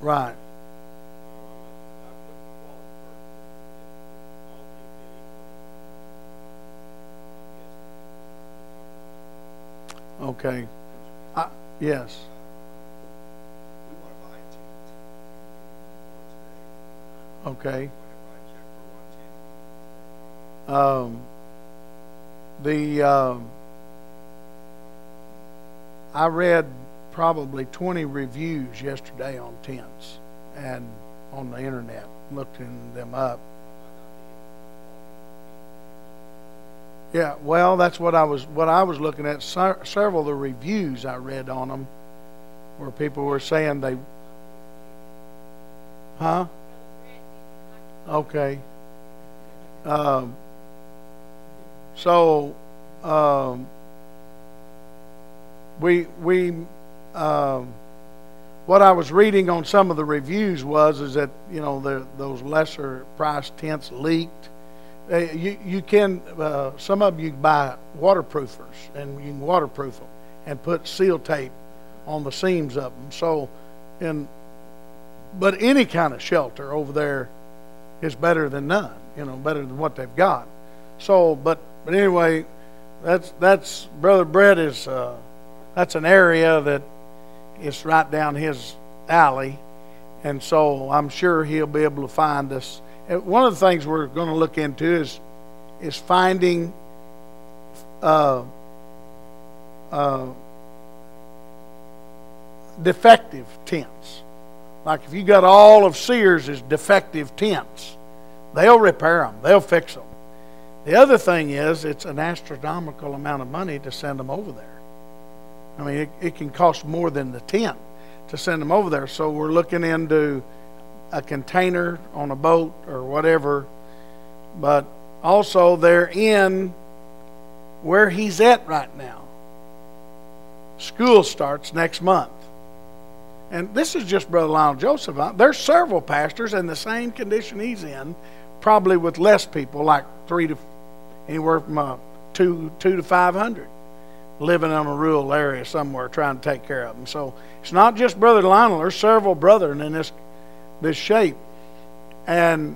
Right. Okay. Yes. Okay. Um, the I read probably 20 reviews yesterday on tents and on the internet, looking them up. Yeah, well, that's what I was looking at. Several of the reviews I read on them where people were saying they, huh? Okay. Um, so um, we um, what I was reading on some of the reviews was is that those lesser priced tents leaked. You can some of them you can buy waterproofers and you can waterproof them and put seal tape on the seams of them. So, and but any kind of shelter over there is better than none. Better than what they've got. So, but anyway, that's Brother Brett is that's an area that is right down his alley, and so I'm sure he'll be able to find us. And one of the things we're going to look into is finding uh, uh, defective tents. Like if you got all of Sears' defective tents, they'll repair them. They'll fix them. The other thing is it's an astronomical amount of money to send them over there. I mean, it can cost more than the tent to send them over there. So we're looking into a container on a boat or whatever. But also they're in where he's at right now. School starts next month. And this is just Brother Lionel Joseph. There's several pastors in the same condition he's in, probably with less people, like anywhere from 200 to 500, living in a rural area somewhere trying to take care of them. So it's not just Brother Lionel. There's several brethren in this shape. And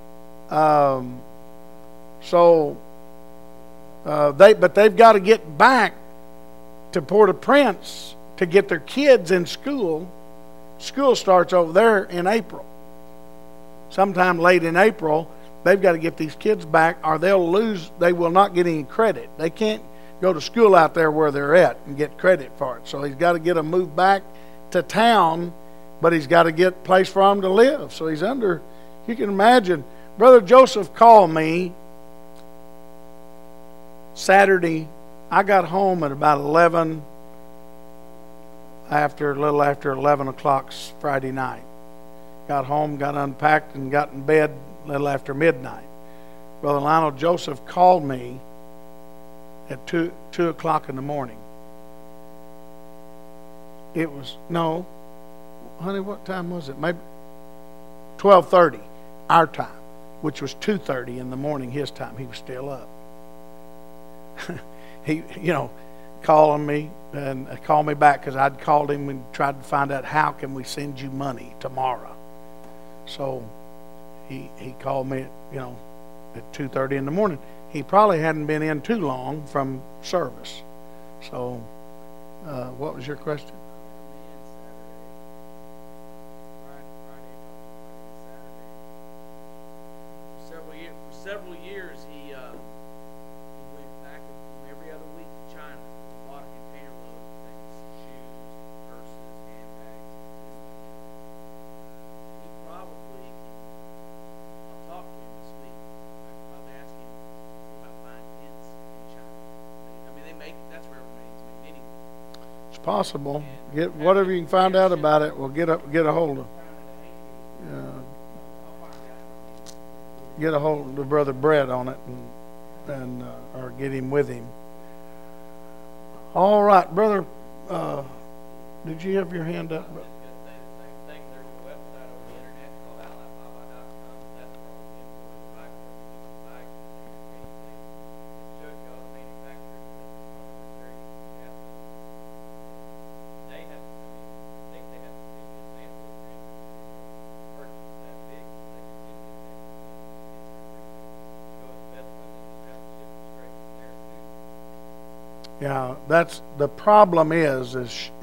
they've got to get back to Port-au-Prince to get their kids in school. School starts over there in April. Sometime late in April, they've got to get these kids back or they will not get any credit. They can't go to school out there where they're at and get credit for it. So he's got to get them moved back to town, but he's got to get a place for them to live. So he's under, you can imagine, Brother Joseph called me Saturday. I got home at about 11, a little after 11 o'clock Friday night. Got home, got unpacked, and got in bed a little after midnight. Brother Lionel Joseph called me at 2 o'clock in the morning. It was, no, honey, what time was it? Maybe 12:30, our time, which was 2:30 in the morning his time. He was still up. He, calling me and called me back because I'd called him and tried to find out how can we send you money tomorrow. So he called me at 2:30 in the morning. He probably hadn't been in too long from service. So what was your question? For several years, he went back every other week to China. A lot of container loads of things, shoes, purses, handbags. He probably, I'll talk to him this week. I could probably ask him about buying tents in China. I mean, that's where everybody's making anything. It's possible. Get whatever you can find out about it. We'll get a hold of. Get a hold of Brother Brett on it and or get him with him. All right, brother. Did you have your hand up? Yeah, that's the problem. Is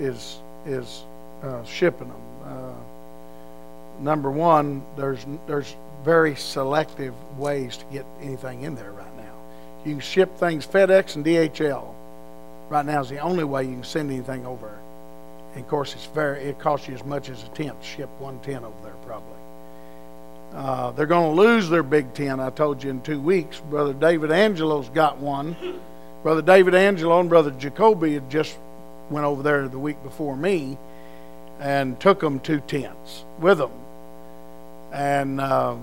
shipping them. Number one, there's very selective ways to get anything in there right now. You can ship things FedEx and DHL. Right now is the only way you can send anything over. And of course, it costs you as much as a tent to ship one tent over there, probably. They're going to lose their big tent, I told you, in 2 weeks. Brother David Angelo's got one. Brother David Angelo and Brother Jacoby had just went over there the week before me and took them 2 tents with them. And the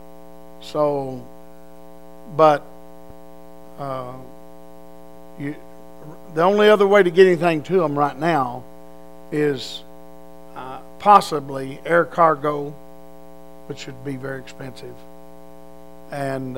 only other way to get anything to them right now is possibly air cargo, which would be very expensive, and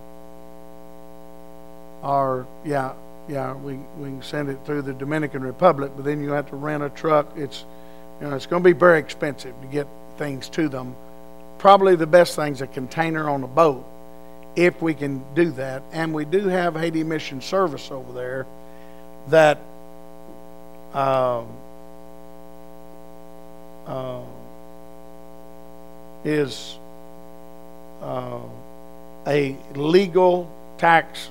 we can send it through the Dominican Republic, but then you have to rent a truck. It's going to be very expensive to get things to them. Probably the best thing's a container on a boat, if we can do that. And we do have Haiti Mission Service over there that is a legal tax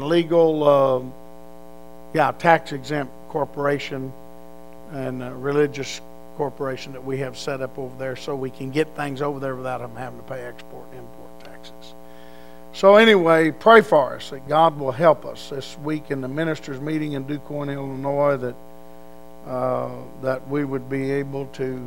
exempt corporation and a religious corporation that we have set up over there, so we can get things over there without them having to pay export and import taxes. So anyway, pray for us that God will help us this week in the ministers' meeting in DuQuoin, Illinois, that we would be able to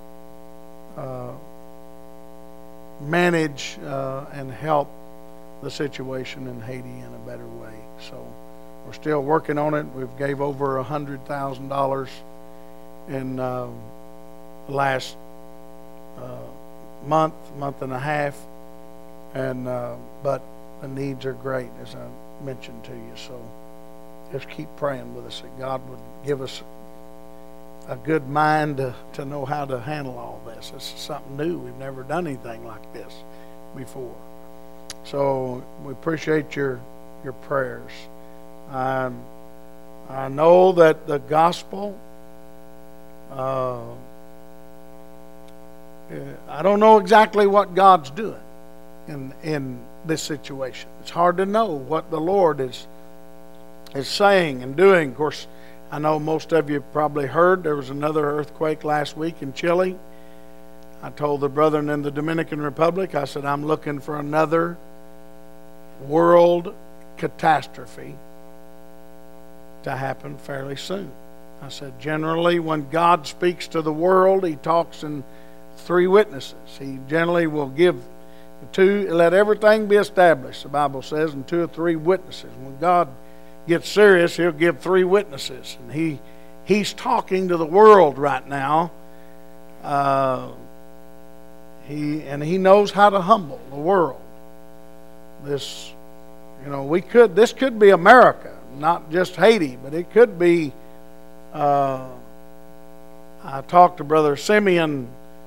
manage and help the situation in Haiti in a better way. So we're still working on it. We've gave over $100,000 in the last month and a half, and but the needs are great, as I mentioned to you. So just keep praying with us that God would give us a good mind to know how to handle all this. This is something new. We've never done anything like this before. So we appreciate your prayers. I know that the gospel, I don't know exactly what God's doing in this situation. It's hard to know what the Lord is saying and doing. Of course, I know most of you probably heard there was another earthquake last week in Chile. I told the brethren in the Dominican Republic, I said, I'm looking for another world catastrophe to happen fairly soon. I said, generally, when God speaks to the world, He talks in 3 witnesses. He generally will give 2, let everything be established, the Bible says, and 2 or 3 witnesses. When God gets serious, He'll give 3 witnesses. And He's talking to the world right now. He knows how to humble the world. This could be America, not just Haiti, but it could be. I talked to Brother Simeon,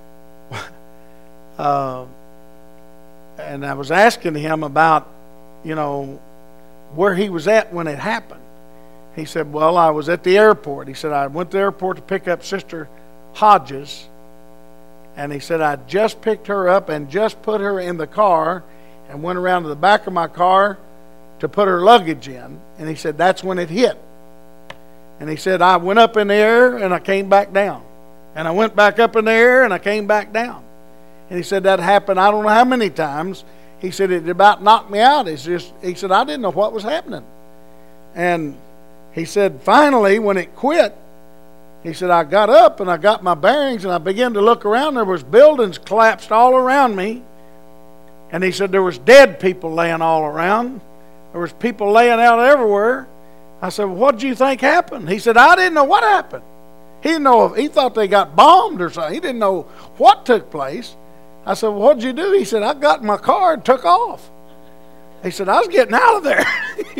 and I was asking him about, where he was at when it happened. He said, well, I was at the airport. He said, I went to the airport to pick up Sister Hodges, and he said, I just picked her up and just put her in the car and went around to the back of my car to put her luggage in. And he said, that's when it hit. And he said, I went up in the air and I came back down. And I went back up in the air and I came back down. And he said, that happened I don't know how many times. He said, it about knocked me out. He said, I didn't know what was happening. And he said, finally, when it quit, he said, I got up and I got my bearings and I began to look around. There was buildings collapsed all around me. And he said, there was dead people laying all around. There was people laying out everywhere. I said, well, what did you think happened? He said, I didn't know what happened. He didn't know he thought they got bombed or something. He didn't know what took place. I said, well, what did you do? He said, I got in my car and took off. He said, I was getting out of there.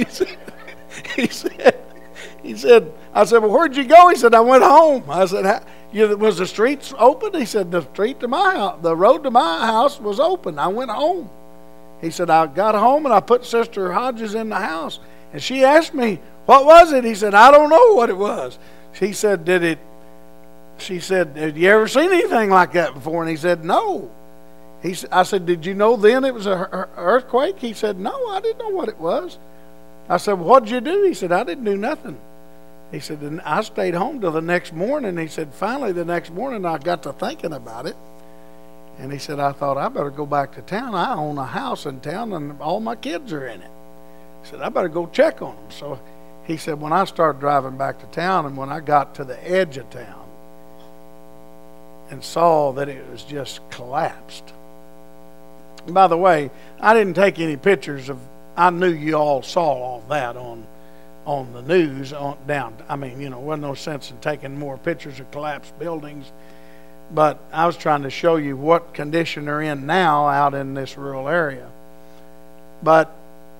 He said, I said, well, where'd you go? He said, I went home. I said, was the streets open? He said, the road to my house was open. I went home. He said, I got home and I put Sister Hodges in the house. And she asked me, what was it? He said, I don't know what it was. She said, she said, had you ever seen anything like that before? And he said, no. I said, did you know then it was an earthquake? He said, no, I didn't know what it was. I said, well, what did you do? He said, I didn't do nothing. He said, and I stayed home till the next morning. He said, finally the next morning I got to thinking about it. And he said, I thought I better go back to town. I own a house in town and all my kids are in it. He said, I better go check on them. So he said, when I started driving back to town and when I got to the edge of town and saw that it was just collapsed. And by the way, I didn't take any pictures of, I knew you all saw all that on the news down. I mean, wasn't no sense in taking more pictures of collapsed buildings. But I was trying to show you what condition they're in now out in this rural area. But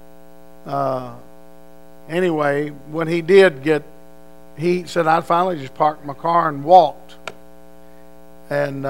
anyway, when he did he said, I finally just parked my car and walked. And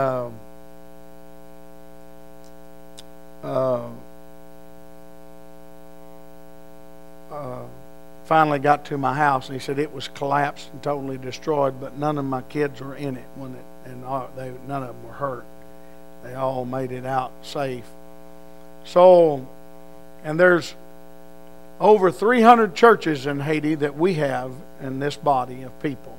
finally got to my house, and he said it was collapsed and totally destroyed, but none of my kids were in it none of them were hurt. They all made it out safe. So, and there's over 300 churches in Haiti that we have in this body of people.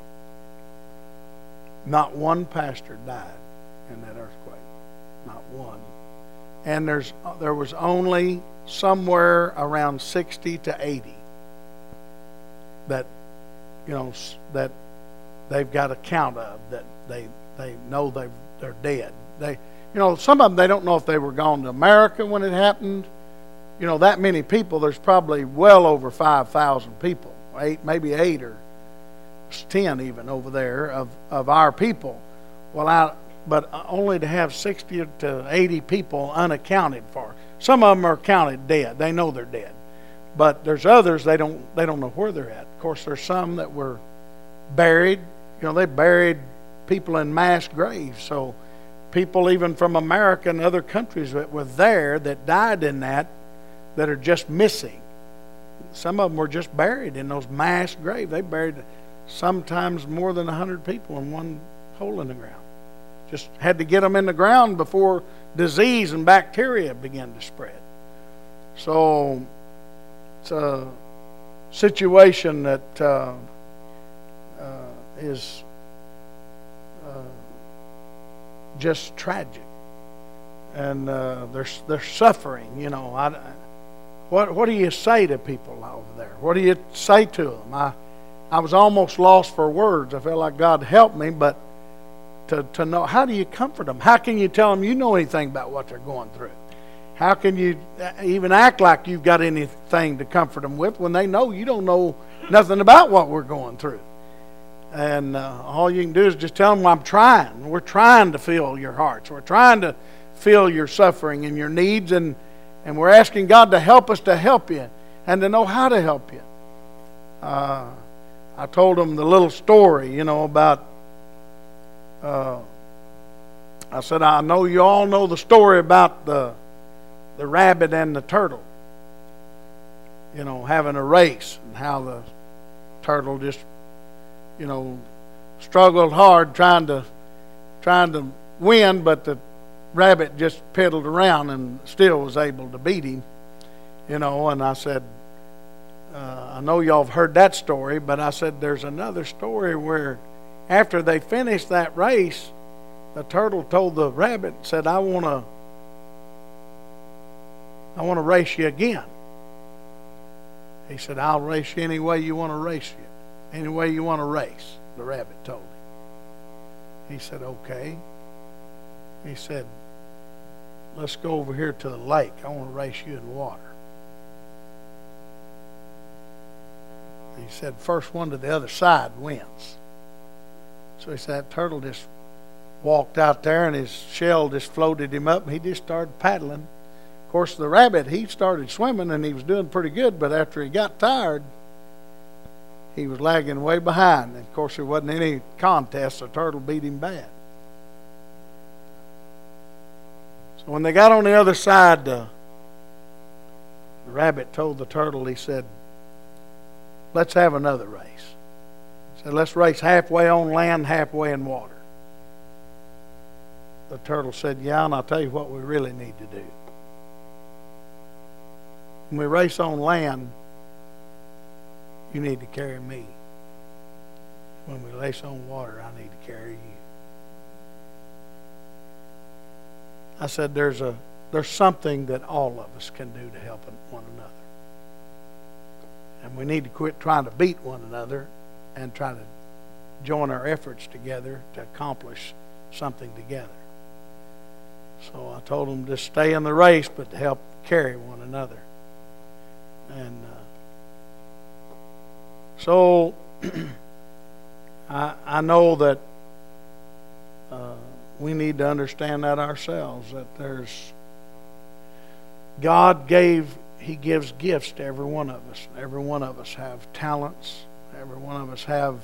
Not one pastor died in that earthquake. Not one. And there was only somewhere around 60 to 80 that that they've got a count of, that they know they're dead. Some of them, they don't know if they were gone to America when it happened. That many people, there's probably well over 5,000 people, maybe 8 or 10 even over there of our people. But only to have 60 to 80 people unaccounted for. Some of them are counted dead. They know they're dead. But there's others, they don't know where they're at. Of course, there's some that were buried. They buried people in mass graves. So people even from America and other countries that were there that died in that are just missing. Some of them were just buried in those mass graves. They buried sometimes more than 100 people in one hole in the ground. Just had to get them in the ground before disease and bacteria began to spread. So it's a situation that is just tragic, and they're suffering. What do you say to people over there? What do you say to them? I was almost lost for words. I felt like God helped me, but to know, how do you comfort them? How can you tell them you know anything about what they're going through? How can you even act like you've got anything to comfort them with when they know you don't know nothing about what we're going through? And all you can do is just tell them, I'm trying. We're trying to feel your hearts. We're trying to feel your suffering and your needs, and we're asking God to help us to help you and to know how to help you. I told them the little story, about I said, I know you all know the story about the rabbit and the turtle, having a race, and how the turtle just, struggled hard trying to win, but the rabbit just pedaled around and still was able to beat him, and I said, I know y'all have heard that story, but I said there's another story where after they finished that race, the turtle told the rabbit, said, I want to race you again. He said, I'll race you any way you want to race you. Any way you want to race, the rabbit told him. He said, okay. He said, let's go over here to the lake. I want to race you in water. He said, first one to the other side wins. So he said, that turtle just walked out there and his shell just floated him up and he just started paddling. Of course, the rabbit, he started swimming and he was doing pretty good, but after he got tired, he was lagging way behind. And of course, there wasn't any contest. The turtle beat him bad. So when they got on the other side, the rabbit told the turtle, he said, let's have another race. He said, let's race halfway on land, halfway in water. The turtle said, yeah, and I'll tell you what we really need to do. When we race on land, you need to carry me. When we race on water, I need to carry you. I said, there's something that all of us can do to help one another. And we need to quit trying to beat one another and try to join our efforts together to accomplish something together. So I told them to stay in the race, but to help carry one another. And so I know that we need to understand that ourselves, that He gives gifts to every one of us. Every one of us have talents. Every one of us have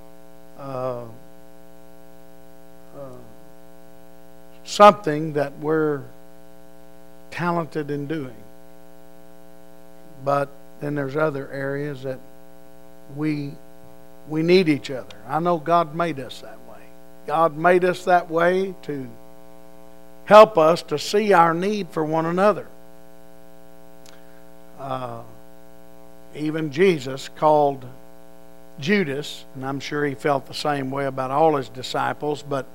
something that we're talented in doing. But then there's other areas that we need each other. I know God made us that way. God made us that way to help us to see our need for one another. Even Jesus called Judas, and I'm sure he felt the same way about all his disciples, but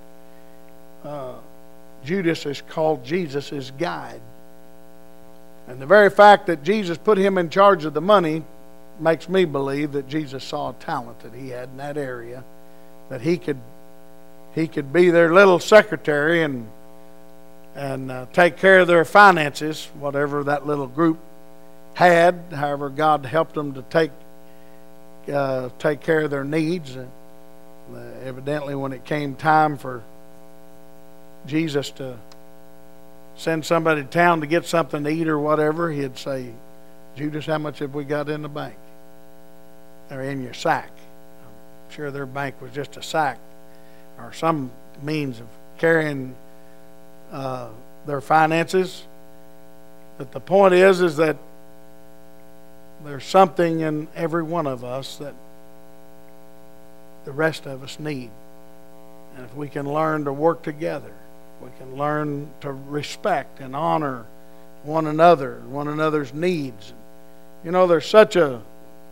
Judas is called Jesus' guide. And the very fact that Jesus put him in charge of the money makes me believe that Jesus saw a talent that he had in that area, that he could be their little secretary and take care of their finances, whatever that little group had. However, God helped them to take care of their needs. Evidently, when it came time for Jesus to send somebody to town to get something to eat or whatever, he'd say, Judas, how much have we got in the bank? Or in your sack? I'm sure their bank was just a sack or some means of carrying their finances. But the point is that there's something in every one of us that the rest of us need. And if we can learn to work together, we can learn to respect and honor one another, one another's needs. You know, there's such a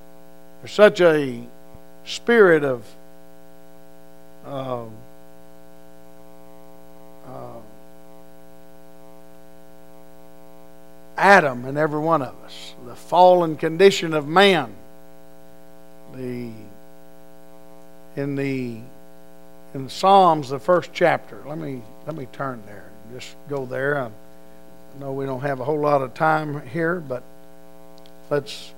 spirit of Adam in every one of us. The fallen condition of man. In the Psalms, the first chapter. Let me turn there. Just go there. I know we don't have a whole lot of time here, but let's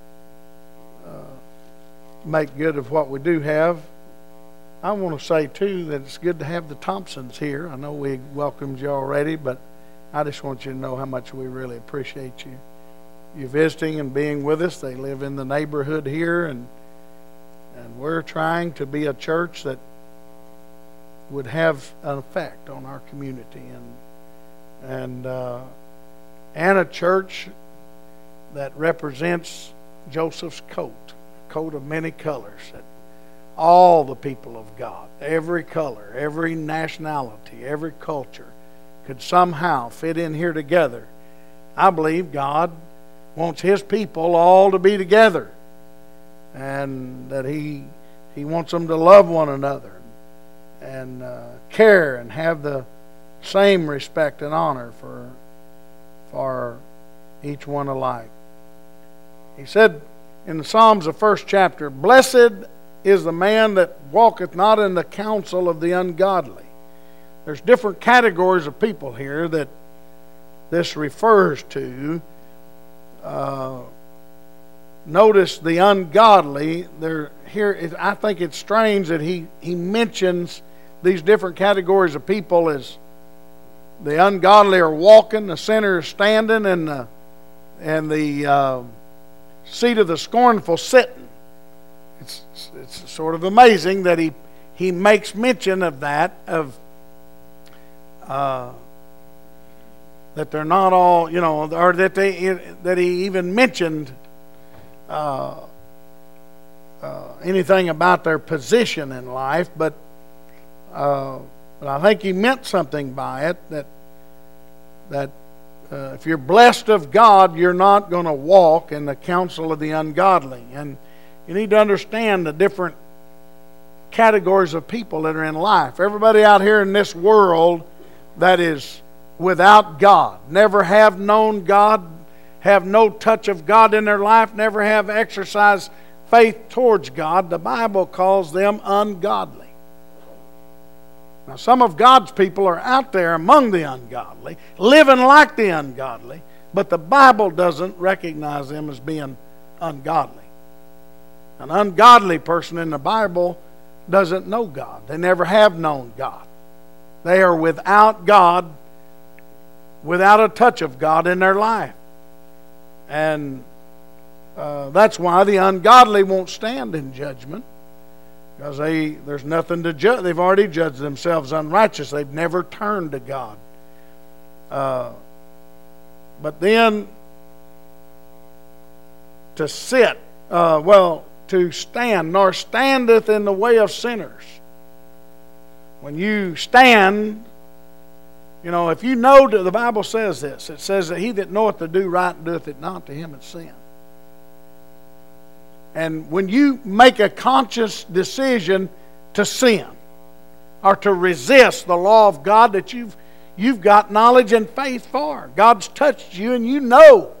make good of what we do have. I want to say too that it's good to have the Thompsons here. I know we welcomed you already, but I just want you to know how much we really appreciate you visiting and being with us. They live in the neighborhood here, and we're trying to be a church that would have an effect on our community, and a church that represents Joseph's coat, a coat of many colors, that all the people of God, every color, every nationality, every culture could somehow fit in here together. I believe God wants His people all to be together, and that He wants them to love one another and care and have the same respect and honor for each one alike. He said in the Psalms, the first chapter, "Blessed is the man that walketh not in the counsel of the ungodly." There's different categories of people here that this refers to. Notice the ungodly. Here, I think it's strange that he mentions these different categories of people as the ungodly are walking, the sinner is standing, and the seat of the scornful sitting. It's sort of amazing that he makes mention of that, that they're not all, or that he even mentioned anything about their position in life, but I think he meant something by it, that if you're blessed of God, you're not going to walk in the counsel of the ungodly. And you need to understand the different categories of people that are in life. Everybody out here in this world that is without God, never have known God, have no touch of God in their life, never have exercised faith towards God, the Bible calls them ungodly. Now, some of God's people are out there among the ungodly, living like the ungodly, but the Bible doesn't recognize them as being ungodly. An ungodly person in the Bible doesn't know God. They never have known God. They are without God, without a touch of God in their life. And that's why the ungodly won't stand in judgment, because there's nothing to judge. They've already judged themselves unrighteous. They've never turned to God. But then to sit, to stand, nor standeth in the way of sinners. When you stand, if you know, the Bible says this. It says that he that knoweth to do right and doeth it not, to him it's sin. And when you make a conscious decision to sin or to resist the law of God that you've got knowledge and faith for, God's touched you, and you know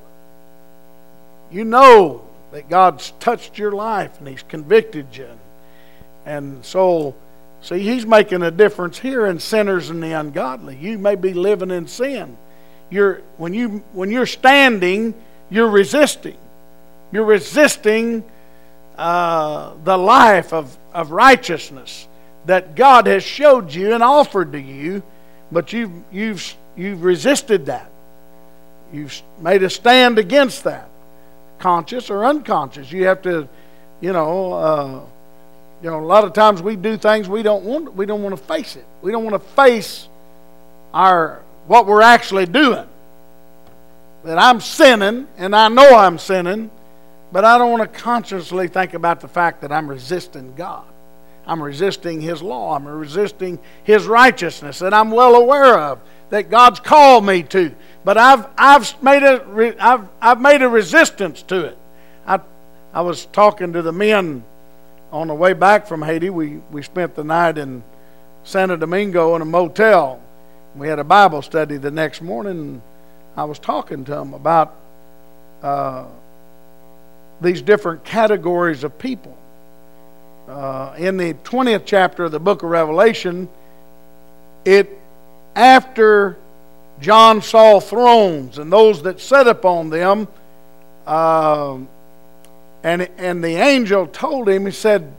that God's touched your life and He's convicted you. And so, see, He's making a difference here in sinners and the ungodly. You may be living in sin. When you're standing, you're resisting. You're resisting the life of righteousness that God has showed you and offered to you, but you've resisted that. You've made a stand against that, conscious or unconscious. You have to, a lot of times we do things we don't want to face it. We don't want to face what we're actually doing. That I'm sinning, and I know I'm sinning, but I don't want to consciously think about the fact that I'm resisting God. I'm resisting His law. I'm resisting His righteousness that I'm well aware of, that God's called me to. But I've made a resistance to it. I was talking to the men on the way back from Haiti. We spent the night in Santo Domingo in a motel. We had a Bible study the next morning, and I was talking to them about these different categories of people. In the 20th chapter of the book of Revelation, after John saw thrones and those that sat upon them, and the angel told him, he said,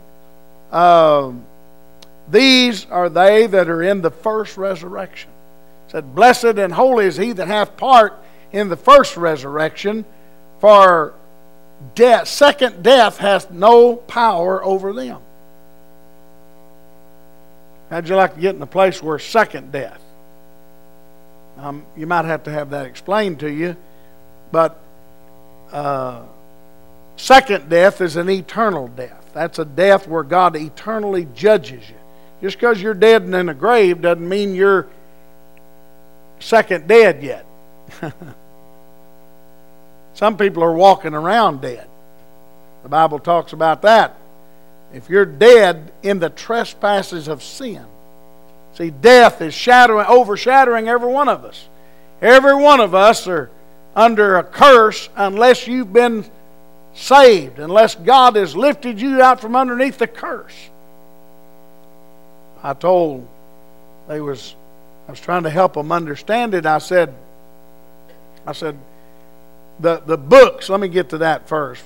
these are they that are in the first resurrection. He said, blessed and holy is he that hath part in the first resurrection, for second death hath no power over them. How'd you like to get in a place where second death? You might have to have that explained to you, but second death is an eternal death. That's a death where God eternally judges you. Just because you're dead and in a grave doesn't mean you're second dead yet. Some people are walking around dead. The Bible talks about that. If you're dead in the trespasses of sin. See, death is overshadowing every one of us. Every one of us are under a curse unless you've been saved, unless God has lifted you out from underneath the curse. I was trying to help them understand it. I said, the books, let me get to that first.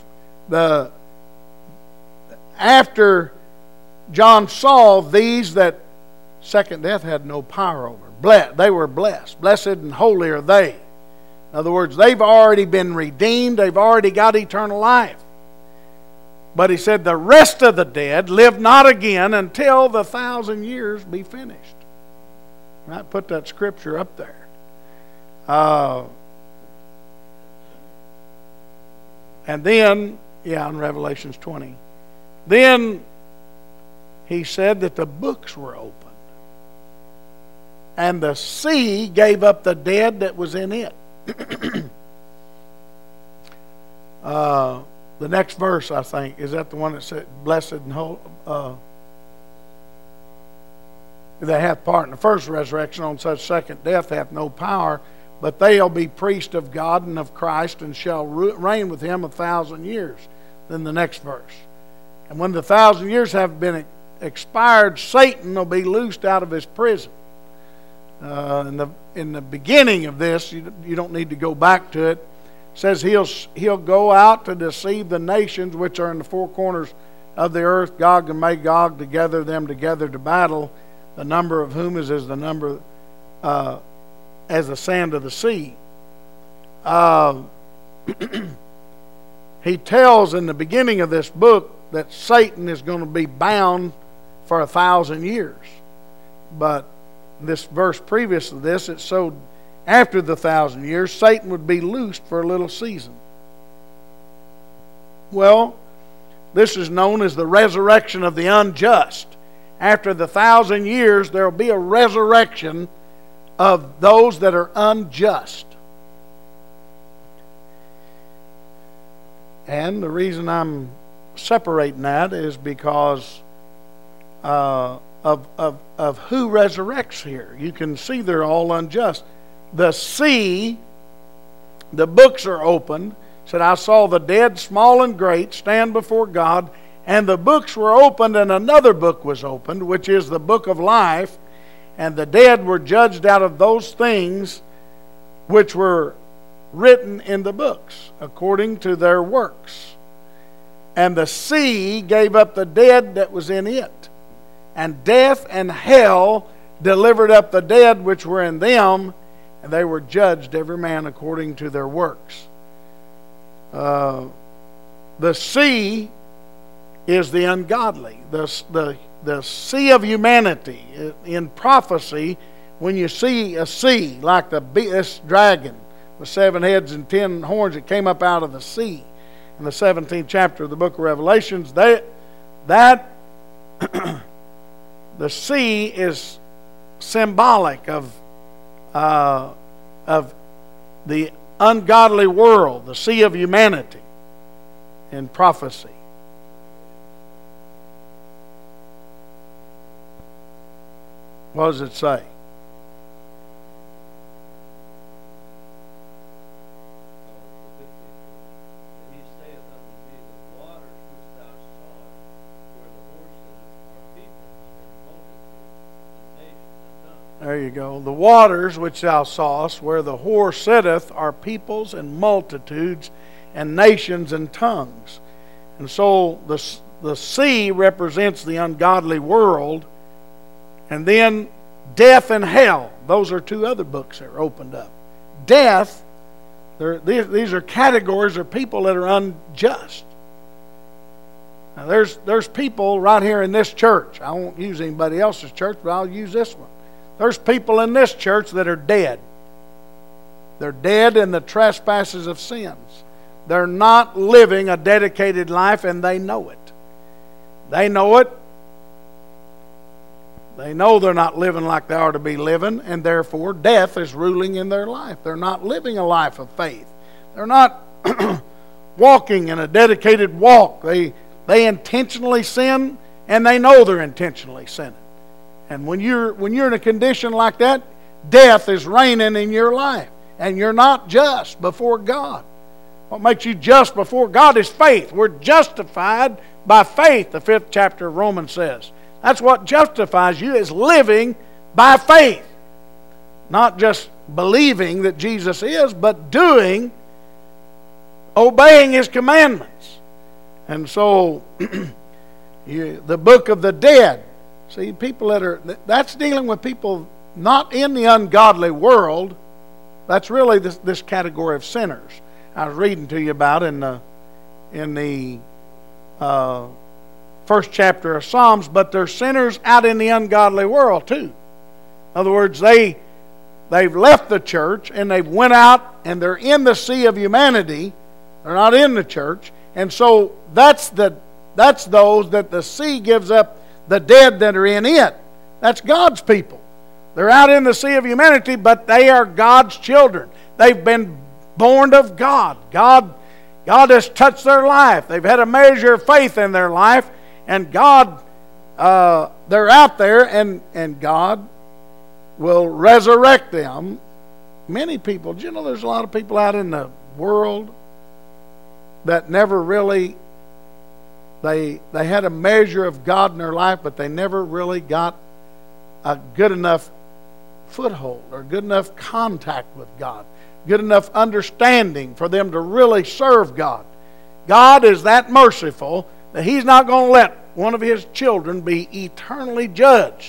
After John saw these that second death had no power over, they were blessed. Blessed and holy are they. In other words, they've already been redeemed. They've already got eternal life. But he said, the rest of the dead live not again until the 1,000 years be finished. I put that scripture up there. And then, in Revelations 20. Then he said that the books were opened, and the sea gave up the dead that was in it. The next verse, I think, is that the one that said, blessed and holy, that hath part in the first resurrection, on such second death hath no power, but they'll be priests of God and of Christ, and shall reign with him 1,000 years. Then the next verse. And when the 1,000 years have been expired, Satan will be loosed out of his prison. In the beginning of this, you don't need to go back to it. It says he'll go out to deceive the nations which are in the four corners of the earth, Gog and Magog, to gather them together to battle, the number of whom is as the number as the sand of the sea. He tells in the beginning of this book that Satan is going to be bound for 1,000 years. But this verse previous to this, it showed after the 1,000 years, Satan would be loosed for a little season. Well, this is known as the resurrection of the unjust. After the 1,000 years, there will be a resurrection of those that are unjust. And the reason I'm separating that is because of who resurrects here. You can see they're all unjust. The sea, the books are opened. It said, I saw the dead, small and great, stand before God, and the books were opened, and another book was opened, which is the book of life, and the dead were judged out of those things which were written in the books, according to their works. And the sea gave up the dead that was in it, and death and hell delivered up the dead which were in them, and they were judged every man according to their works. The sea is the ungodly, the sea of humanity. In prophecy, when you see a sea like this dragon with 7 heads and 10 horns that came up out of the sea, in the 17th chapter of the book of Revelations, the sea is symbolic of the ungodly world, the sea of humanity in prophecy. What does it say? There you go. The waters which thou sawest, where the whore sitteth, are peoples and multitudes and nations and tongues. And so the sea represents the ungodly world. And then death and hell. Those are 2 other books that are opened up. Death, these are categories of people that are unjust. Now there's people right here in this church. I won't use anybody else's church, but I'll use this one. There's people in this church that are dead. They're dead in the trespasses of sins. They're not living a dedicated life, and they know it. They know it. They know they're not living like they are to be living, and therefore death is ruling in their life. They're not living a life of faith. They're not walking in a dedicated walk. They intentionally sin, and they know they're intentionally sinning. And when you're in a condition like that, death is reigning in your life, and you're not just before God. What makes you just before God is faith. We're justified by faith, the 5th chapter of Romans says. That's what justifies you, is living by faith. Not just believing that Jesus is, but obeying His commandments. And so, the book of the dead. See, people that's dealing with people not in the ungodly world. That's really this category of sinners. I was reading to you about in the 1st chapter of Psalms, but they're sinners out in the ungodly world too. In other words, they've left the church and they've went out and they're in the sea of humanity. They're not in the church. And so that's the That's those that the sea gives up the dead that are in it. That's God's people. They're out in the sea of humanity, but they are God's children. They've been born of God. God has touched their life. They've had a measure of faith in their life, and God, they're out there, and God will resurrect them. Many people, do you know there's a lot of people out in the world that never really, they had a measure of God in their life, but they never really got a good enough foothold or good enough contact with God, good enough understanding for them to really serve God. God is that merciful that He's not going to let one of His children be eternally judged.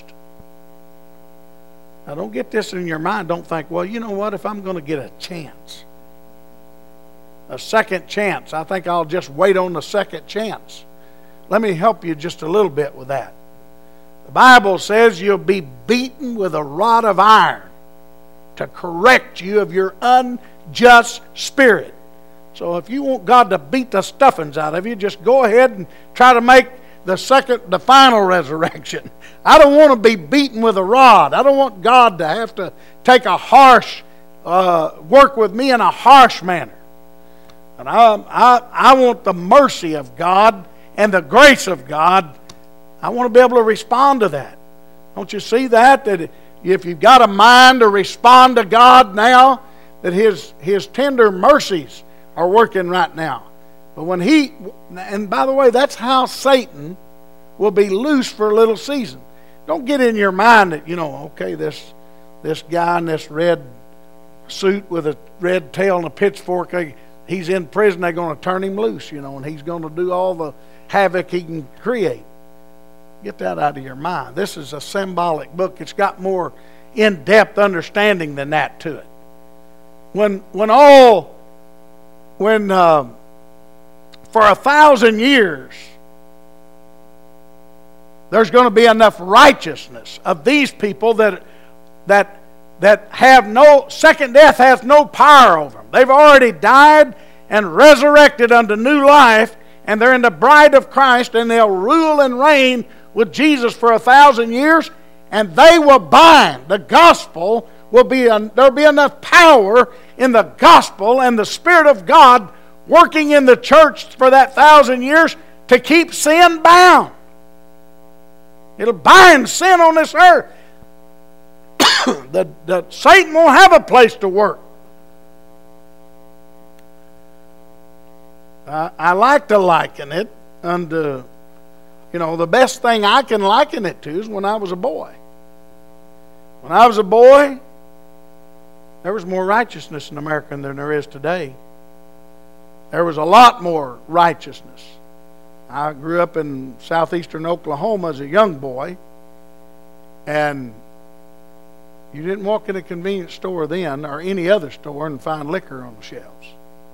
Now, don't get this in your mind. Don't think, well, you know what, if I'm going to get a chance, a second chance, I think I'll just wait on the second chance. Let me help you just a little bit with that. The Bible says you'll be beaten with a rod of iron to correct you of your unjust spirit. So if you want God to beat the stuffings out of you, just go ahead and try to make the final resurrection. I don't want to be beaten with a rod. I don't want God to have to take a harsh, work with me in a harsh manner. And I want the mercy of God and the grace of God. I want to be able to respond to that. Don't you see that? That if you've got a mind to respond to God now, that His tender mercies are working right now. But when and by the way, that's how Satan will be loose for a little season. Don't get in your mind that, okay, this guy in this red suit with a red tail and a pitchfork, he's in prison, they're going to turn him loose, and he's going to do all the havoc he can create. Get that out of your mind. This is a symbolic book. It's got more in-depth understanding than that to it. When for 1,000 years, there's going to be enough righteousness of these people that have no, second death has no power over them. They've already died and resurrected unto new life, and they're in the bride of Christ, and they'll rule and reign with Jesus for 1,000 years, and they will bind. The gospel will be, there'll be enough power in the gospel and the Spirit of God working in the church for that 1,000 years to keep sin bound. It'll bind sin on this earth. that Satan won't have a place to work. I like to liken it unto, the best thing I can liken it to is when I was a boy. When I was a boy, there was more righteousness in America than there is today. There was a lot more righteousness. I grew up in southeastern Oklahoma as a young boy, and you didn't walk in a convenience store then or any other store and find liquor on the shelves.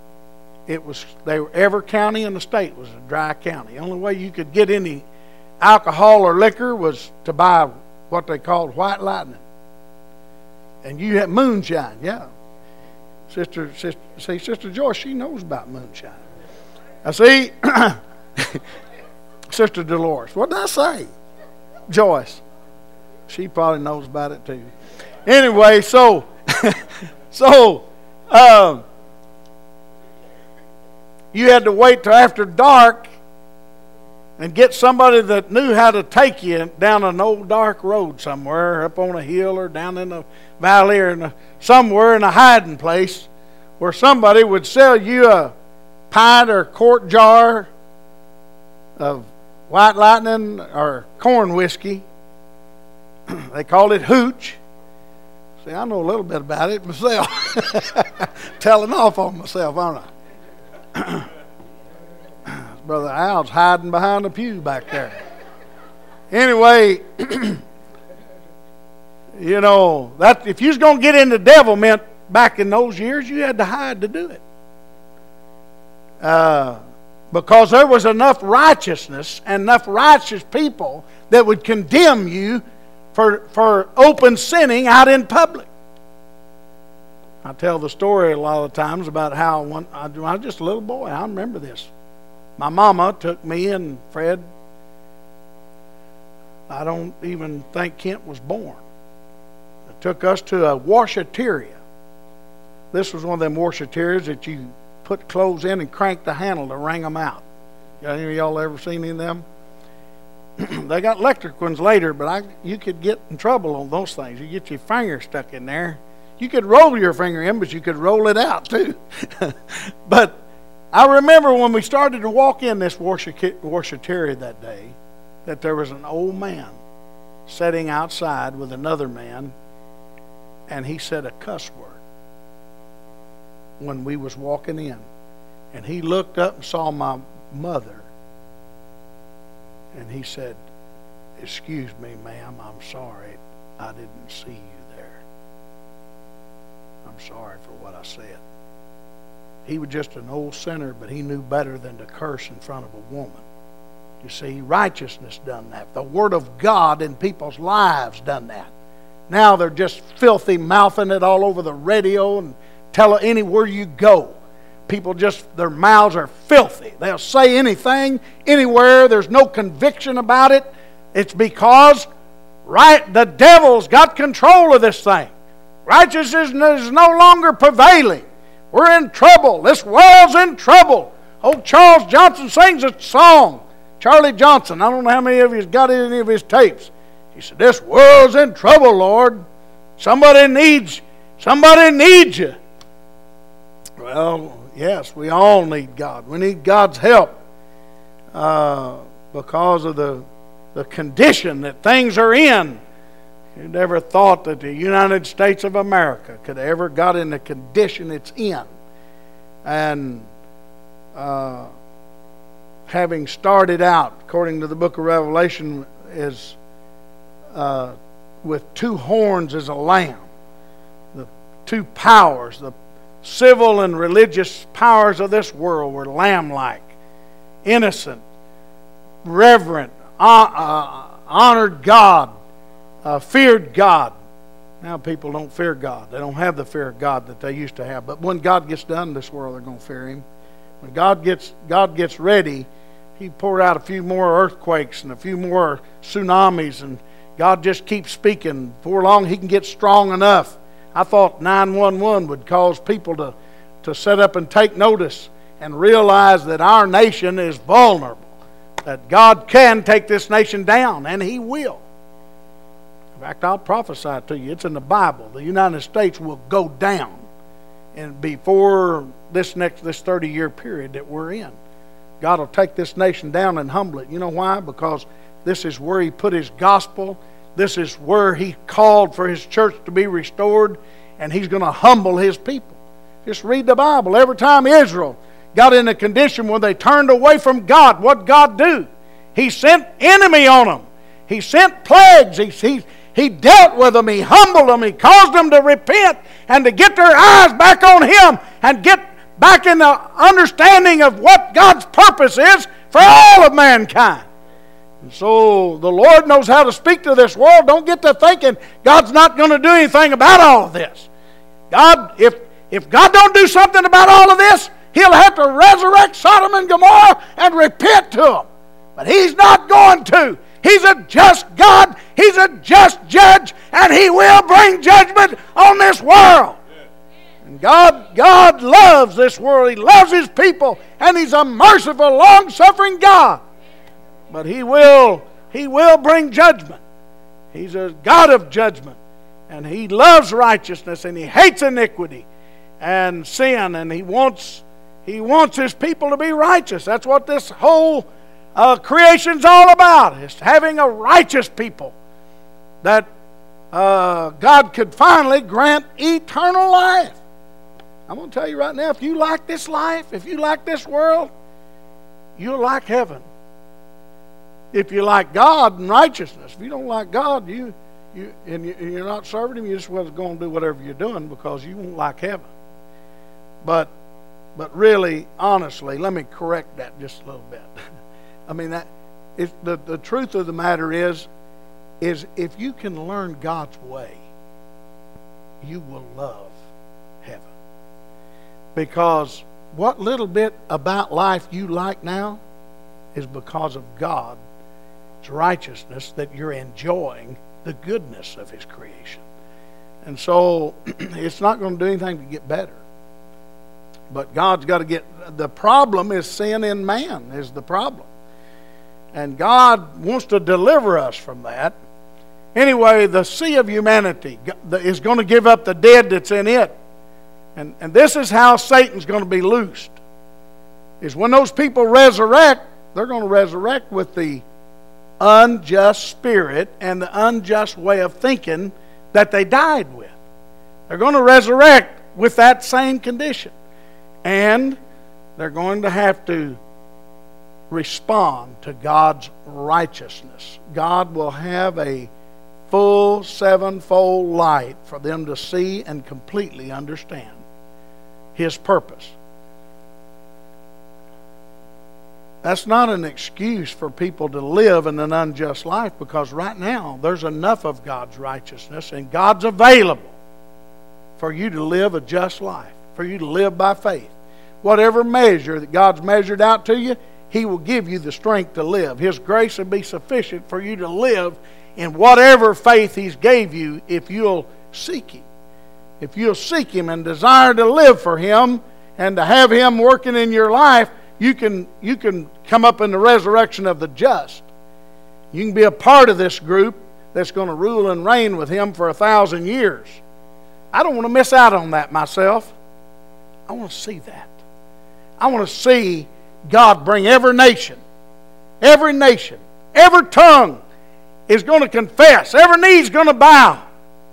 Every county in the state was a dry county. The only way you could get any alcohol or liquor was to buy what they called white lightning. And you had moonshine, yeah. Sister Joyce, she knows about moonshine. I see, Sister Dolores, what did I say? Joyce. She probably knows about it too. Anyway, so you had to wait till after dark and get somebody that knew how to take you down an old dark road somewhere, up on a hill or down in the valley or somewhere in a hiding place where somebody would sell you a pint or quart jar of white lightning or corn whiskey. They called it hooch. See, I know a little bit about it myself. Telling off on myself, aren't I? Brother Al's hiding behind the pew back there. Anyway, that if you was going to get into devilment back in those years, you had to hide to do it. Because there was enough righteousness and enough righteous people that would condemn you for open sinning out in public. I tell the story a lot of times about how when I was just a little boy, I remember this. My mama took me and Fred. I don't even think Kent was born. It took us to a washateria. This was one of them washaterias that you put clothes in and crank the handle to wring them out. Any of y'all ever seen any of them? They got electric ones later, but you could get in trouble on those things. You get your finger stuck in there. You could roll your finger in, but you could roll it out too. But I remember when we started to walk in this washateria that day, that there was an old man sitting outside with another man, and he said a cuss word when we was walking in. And he looked up and saw my mother, and he said, "Excuse me, ma'am, I'm sorry. I didn't see you there. I'm sorry for what I said." He was just an old sinner, but he knew better than to curse in front of a woman. You see, righteousness done that. The Word of God in people's lives done that. Now they're just filthy mouthing it all over the radio and tell it anywhere you go. People just, their mouths are filthy. They'll say anything, anywhere. There's no conviction about it. It's because the devil's got control of this thing. Righteousness is no longer prevailing. We're in trouble. This world's in trouble. Old Charles Johnson sings a song. Charlie Johnson. I don't know how many of you got any of his tapes. He said, "This world's in trouble, Lord. Somebody needs you." Well, yes, we all need God. We need God's help because of the condition that things are in. You never thought that the United States of America could have ever got in the condition it's in. And having started out, according to the book of Revelation, is with two horns as a lamb. The two powers, the civil and religious powers of this world were lamb-like, innocent, reverent, honored God, feared God. Now people don't fear God. They don't have the fear of God that they used to have. But when God gets done in this world, they're going to fear Him. When God gets ready, He poured out a few more earthquakes and a few more tsunamis, and God just keeps speaking. Before long, He can get strong enough. I thought 911 would cause people to sit up and take notice and realize that our nation is vulnerable, that God can take this nation down, and He will. In fact, I'll prophesy to you. It's in the Bible. The United States will go down and before this 30-year period that we're in. God will take this nation down and humble it. You know why? Because this is where He put His gospel. This is where He called for His church to be restored, and He's going to humble His people. Just read the Bible. Every time Israel got in a condition where they turned away from God, what did God do? He sent enemy on them. He sent plagues. He dealt with them. He humbled them. He caused them to repent and to get their eyes back on Him and get back in the understanding of what God's purpose is for all of mankind. And so the Lord knows how to speak to this world. Don't get to thinking God's not going to do anything about all of this. God, if God don't do something about all of this, He'll have to resurrect Sodom and Gomorrah and repent to them. But He's not going to. He's a just God. He's a just judge, and He will bring judgment on this world. And God loves this world. He loves His people, and He's a merciful, long-suffering God. But He will bring judgment. He's a God of judgment, and He loves righteousness, and He hates iniquity and sin, and He wants His people to be righteous. That's what this whole creation's all about. It's having a righteous people that God could finally grant eternal life. I'm going to tell you right now, if you like this life, if you like this world, you'll like heaven. If you like God and righteousness, if you don't like God, you're not serving Him, you just going to do whatever you're doing because you won't like heaven. But really, honestly, let me correct that just a little bit. I mean, the truth of the matter is if you can learn God's way, you will love heaven. Because what little bit about life you like now is because of God's righteousness, that you're enjoying the goodness of His creation. And so it's not going to do anything to get better. But God's got to get... The problem is sin in man is the problem. And God wants to deliver us from that. Anyway, the sea of humanity is going to give up the dead that's in it. And this is how Satan's going to be loosed. Is when those people resurrect, they're going to resurrect with the unjust spirit and the unjust way of thinking that they died with. They're going to resurrect with that same condition. And they're going to have to respond to God's righteousness. God will have a full sevenfold light for them to see and completely understand His purpose. That's not an excuse for people to live in an unjust life, because right now there's enough of God's righteousness and God's available for you to live a just life, for you to live by faith. Whatever measure that God's measured out to you, He will give you the strength to live. His grace will be sufficient for you to live in whatever faith He's gave you if you'll seek Him. If you'll seek Him and desire to live for Him and to have Him working in your life, you can come up in the resurrection of the just. You can be a part of this group that's going to rule and reign with Him for 1,000 years. I don't want to miss out on that myself. I want to see that. I want to see God bring every nation, every tongue is going to confess, every knee is going to bow.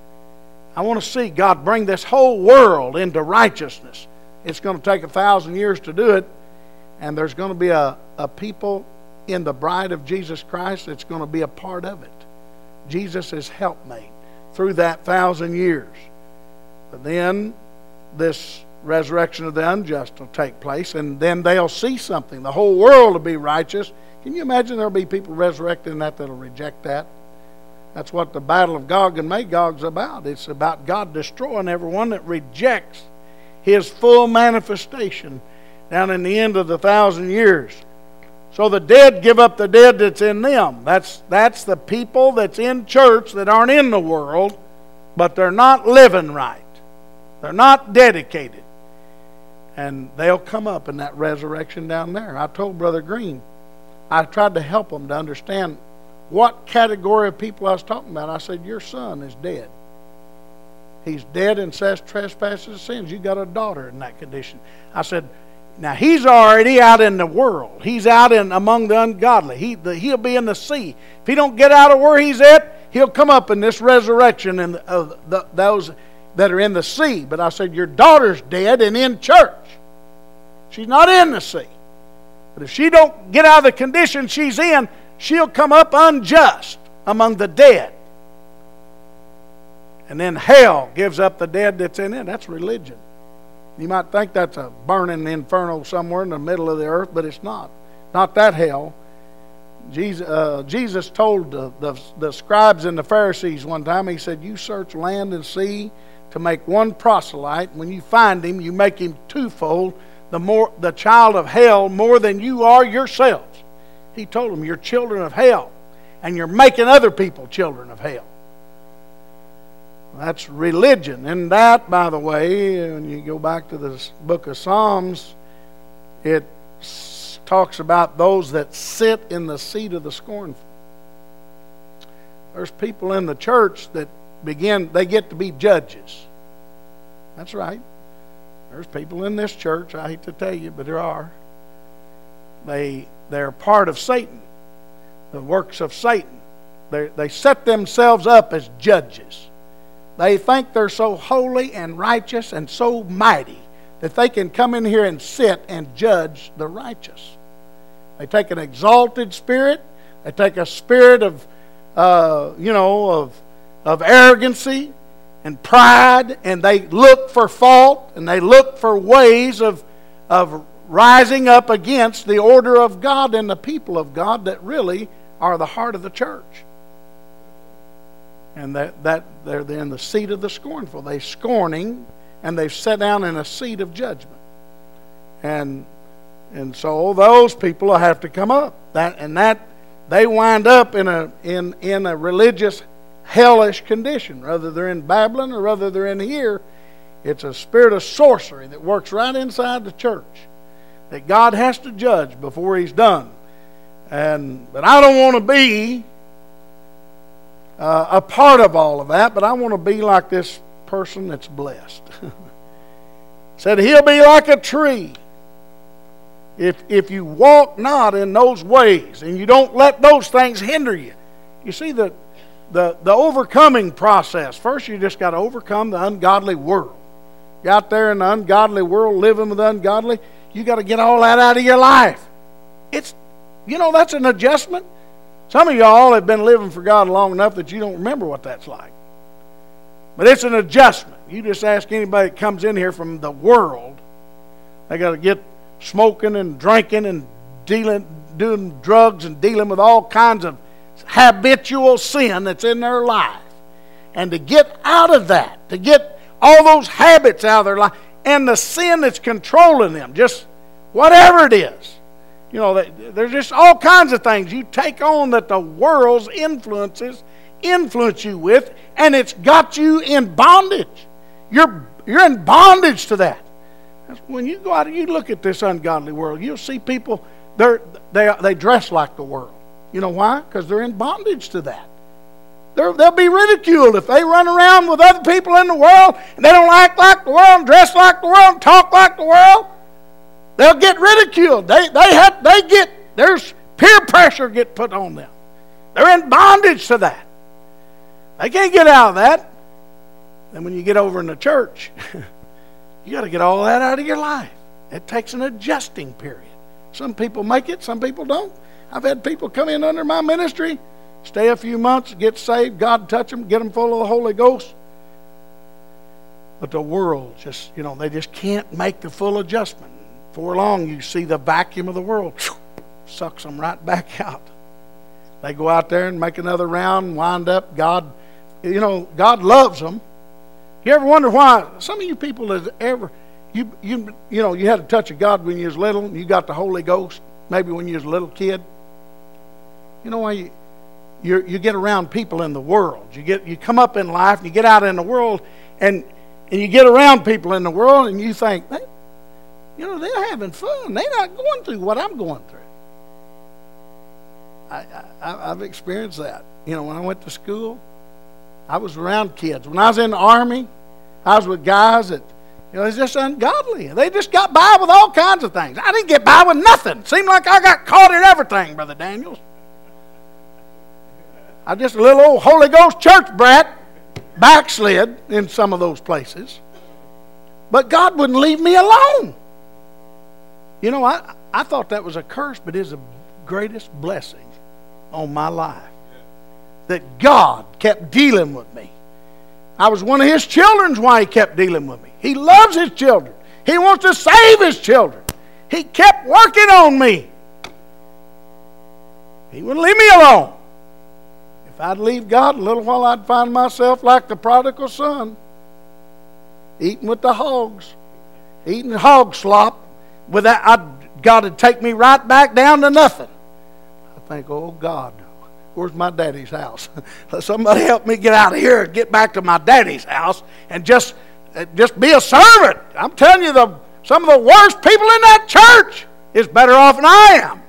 I want to see God bring this whole world into righteousness. It's going to take 1,000 years to do it, and there's going to be a people in the bride of Jesus Christ that's going to be a part of it. Jesus is helpmate through that 1,000 years. But then this resurrection of the unjust will take place, and then they'll see something. The whole world will be righteous. Can you imagine there'll be people resurrected in that'll reject that? That's what the battle of Gog and Magog's about. It's about God destroying everyone that rejects His full manifestation down in the end of the 1,000 years. So the dead give up the dead that's in them. That's the people that's in church that aren't in the world, but they're not living right. They're not dedicated. And they'll come up in that resurrection down there. I told Brother Green, I tried to help him to understand what category of people I was talking about. I said, your son is dead. He's dead in trespasses and sins. You got a daughter in that condition. I said, now he's already out in the world. He's out in among the ungodly. He'll be in the sea. If he don't get out of where he's at, he'll come up in this resurrection and those that are in the sea. But I said, your daughter's dead and in church. She's not in the sea. But if she don't get out of the condition she's in, she'll come up unjust among the dead. And then hell gives up the dead that's in it. That's religion. You might think that's a burning inferno somewhere in the middle of the earth, but it's not. Not that hell. Jesus told the scribes and the Pharisees one time, He said, you search land and sea to make one proselyte. When you find him, you make him twofold, the child of hell more than you are yourselves. He told them, you're children of hell, and you're making other people children of hell. That's religion. And that, by the way, when you go back to the book of Psalms, it talks about those that sit in the seat of the scornful. There's people in the church that they get to be judges. That's right. There's people in this church, I hate to tell you, but there are. They're part of Satan, the works of Satan. They set themselves up as judges. They think they're so holy and righteous and so mighty that they can come in here and sit and judge the righteous. They take an exalted spirit. They take a spirit of arrogancy and pride, and they look for fault, and they look for ways of rising up against the order of God and the people of God that really are the heart of the church. And that they're in the seat of the scornful. They're scorning, and they've sat down in a seat of judgment. And so those people will have to come up. They wind up in a religious hellish condition. Whether they're in Babylon or whether they're in here, it's a spirit of sorcery that works right inside the church that God has to judge before He's done. But I don't want to be a part of all of that, but I want to be like this person that's blessed. Said he'll be like a tree if you walk not in those ways and you don't let those things hinder you. You see the overcoming process. First, you just got to overcome the ungodly world. You're out there in the ungodly world living with the ungodly. You got to get all that out of your life. That's an adjustment. Some of y'all have been living for God long enough that you don't remember what that's like. But it's an adjustment. You just ask anybody that comes in here from the world, they got to get smoking and drinking and doing drugs and dealing with all kinds of habitual sin that's in their life. And to get out of that, to get all those habits out of their life, and the sin that's controlling them, just whatever it is. There's just all kinds of things you take on that the world's influence you with, and it's got you in bondage. You're in bondage to that. When you go out and you look at this ungodly world, you'll see people, they dress like the world. You know why? Because they're in bondage to that. They'll be ridiculed if they run around with other people in the world and they don't act like the world, dress like the world, talk like the world. They'll get ridiculed. There's peer pressure get put on them. They're in bondage to that. They can't get out of that. Then when you get over in the church, you got to get all that out of your life. It takes an adjusting period. Some people make it, some people don't. I've had people come in under my ministry, stay a few months, get saved, God touch them, get them full of the Holy Ghost. But the world they just can't make the full adjustment. Before long, you see the vacuum of the world sucks them right back out. They go out there and make another round and wind up. God loves them. You ever wonder why some of you people that ever you had a touch of God when you was little and you got the Holy Ghost maybe when you was a little kid? You know why you get around people in the world. You come up in life and you get out in the world and you get around people in the world and you think, they're having fun. They're not going through what I'm going through. I've experienced that. When I went to school, I was around kids. When I was in the Army, I was with guys that, it's just ungodly. They just got by with all kinds of things. I didn't get by with nothing. Seemed like I got caught in everything, Brother Daniels. I just a little old Holy Ghost church brat, backslid in some of those places. But God wouldn't leave me alone. I thought that was a curse, but it's the greatest blessing on my life. That God kept dealing with me. I was one of His children why He kept dealing with me. He loves His children. He wants to save His children. He kept working on me. He wouldn't leave me alone. If I'd leave God a little while, I'd find myself like the prodigal son, eating with the hogs, eating hog slop. With that, God would take me right back down to nothing. I think, oh God, where's my daddy's house? Somebody help me get out of here and get back to my daddy's house and just be a servant. I'm telling you, some of the worst people in that church is better off than I am.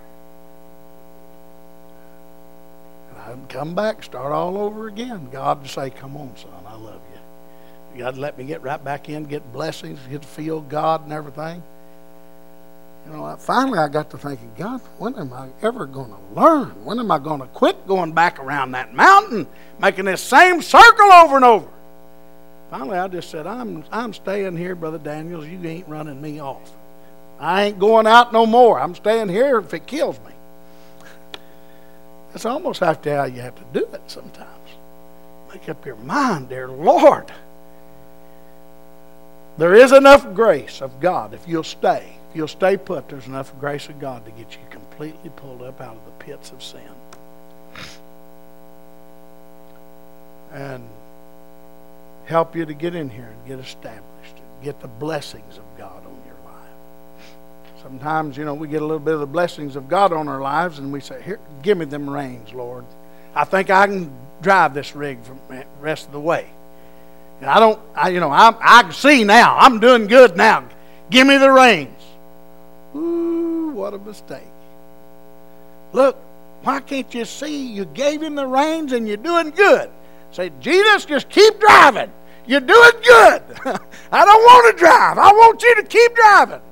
And I'd come back, start all over again. God would say, come on, son, I love you. God let me get right back in, get blessings, get to feel God and everything. Finally I got to thinking, God, when am I ever going to learn? When am I going to quit going back around that mountain, making this same circle over and over? Finally I just said, I'm staying here, Brother Daniels. You ain't running me off. I ain't going out no more. I'm staying here if it kills me. That's almost how you have to do it sometimes. Make up your mind, dear Lord. There is enough grace of God if you'll stay. If you'll stay put, there's enough grace of God to get you completely pulled up out of the pits of sin. And help you to get in here and get established and get the blessings of God on your life. Sometimes, we get a little bit of the blessings of God on our lives, and we say, "Here, give me them reins, Lord. I think I can drive this rig for the rest of the way. And I can see now. I'm doing good now. Give me the reins." Ooh, what a mistake. Look, why can't you see? You gave him the reins and you're doing good. Say, "Jesus, just keep driving. You're doing good. I don't want to drive. I want you to keep driving."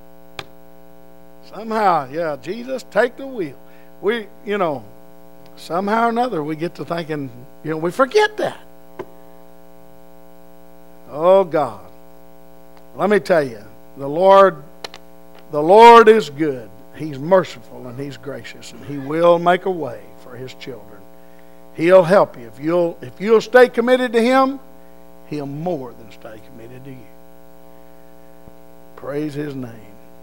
Somehow, yeah, Jesus, take the wheel. We, somehow or another, we get to thinking, we forget that. Oh, God. Let me tell you, the Lord is good. He's merciful and He's gracious, and He will make a way for His children. He'll help you. If you'll stay committed to Him, He'll more than stay committed to you. Praise His name.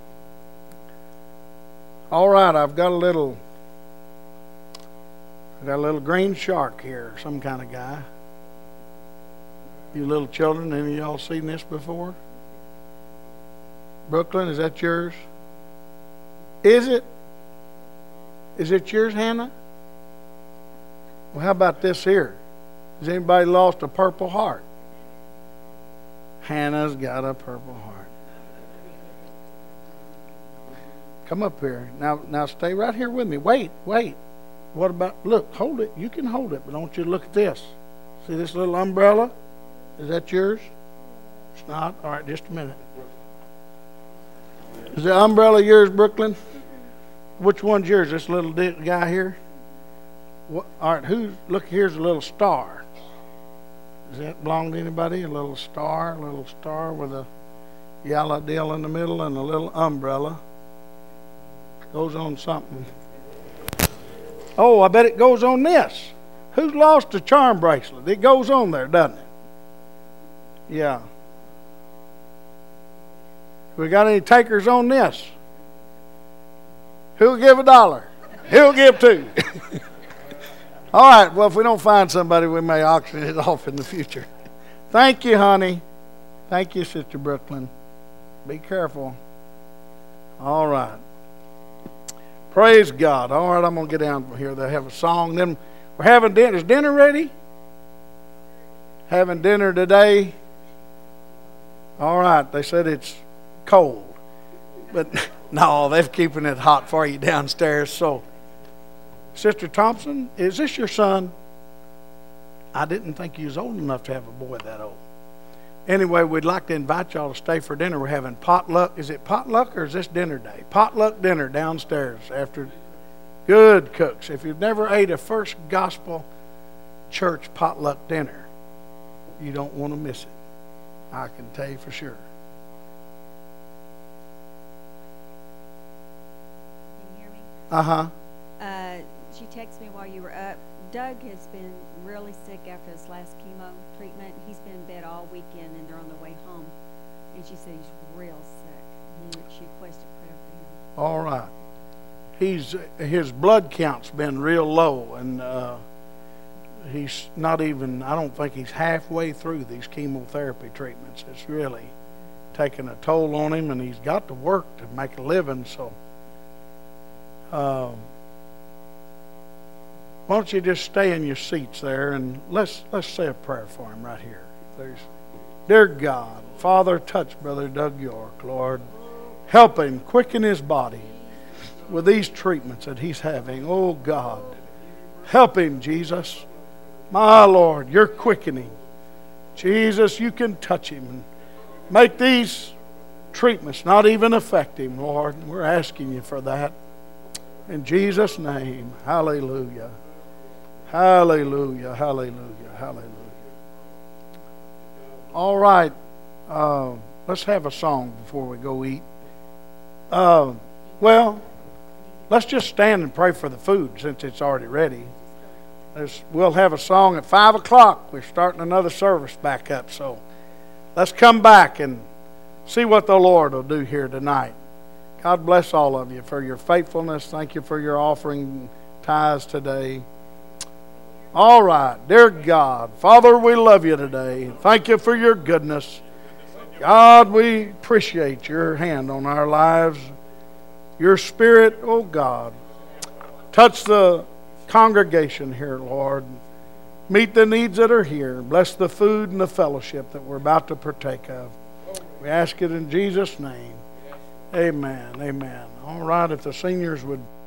All right, I've got a little green shark here, some kind of guy. You little children, any of y'all seen this before? Brooklyn, is that yours? Is it? Is it yours, Hannah? Well, how about this here? Has anybody lost a purple heart? Hannah's got a purple heart. Come up here. Now stay right here with me. Wait. What about, look, hold it. You can hold it, but I want you to look at this. See this little umbrella? Is that yours? It's not? All right, just a minute. Is the umbrella yours, Brooklyn? Which one's yours? This little guy here? What, all right, look, here's a little star. Does that belong to anybody? A little star with a yellow deal in the middle and a little umbrella. Goes on something. Oh, I bet it goes on this. Who's lost a charm bracelet? It goes on there, doesn't it? Yeah. We got any takers on this? Who'll give $1? Who'll give $2? All right, well, if we don't find somebody, we may auction it off in the future. Thank you, honey. Thank you, Sister Brooklyn. Be careful. All right. Praise God. All right, I'm going to get down from here. They have a song. Then we're having dinner. Is dinner ready? Having dinner today. All right. They said it's cold. But no, they're keeping it hot for you downstairs. So, Sister Thompson, is this your son? I didn't think you was old enough to have a boy that old. Anyway, we'd like to invite y'all to stay for dinner. We're having potluck. Is it potluck or is this dinner day? Potluck dinner downstairs after good cooks. If you've never ate a First Gospel Church potluck dinner, you don't want to miss it. I can tell you for sure. Can you hear me? Uh-huh. She texted me while you were up. Doug has been really sick after his last chemo treatment. He's been in bed all weekend, and they're on their way home. And she said he's real sick. She requested prayer for him. All right. His blood count's been real low, and he's not even, I don't think he's halfway through these chemotherapy treatments. It's really taking a toll on him, and he's got to work to make a living, so why don't you just stay in your seats there, and let's say a prayer for him right here. Dear God, Father, touch Brother Doug York, Lord. Help him quicken his body with these treatments that he's having. Oh, God, help him, Jesus. My Lord, you're quickening. Jesus, you can touch him and make these treatments not even affect him, Lord. We're asking you for that. In Jesus' name, hallelujah. Hallelujah, hallelujah, hallelujah. All right, let's have a song before we go eat. Well, let's just stand and pray for the food since it's already ready. We'll have a song at 5 o'clock. We're starting another service back up, so let's come back and see what the Lord will do here tonight. God bless all of you for your faithfulness. Thank you for your offering tithes today. All right, dear God, Father, we love you today. Thank you for your goodness. God, we appreciate your hand on our lives. Your Spirit, oh God, touch the congregation here, Lord. Meet the needs that are here. Bless the food and the fellowship that we're about to partake of. We ask it in Jesus' name. Amen. Amen. All right, if the seniors would...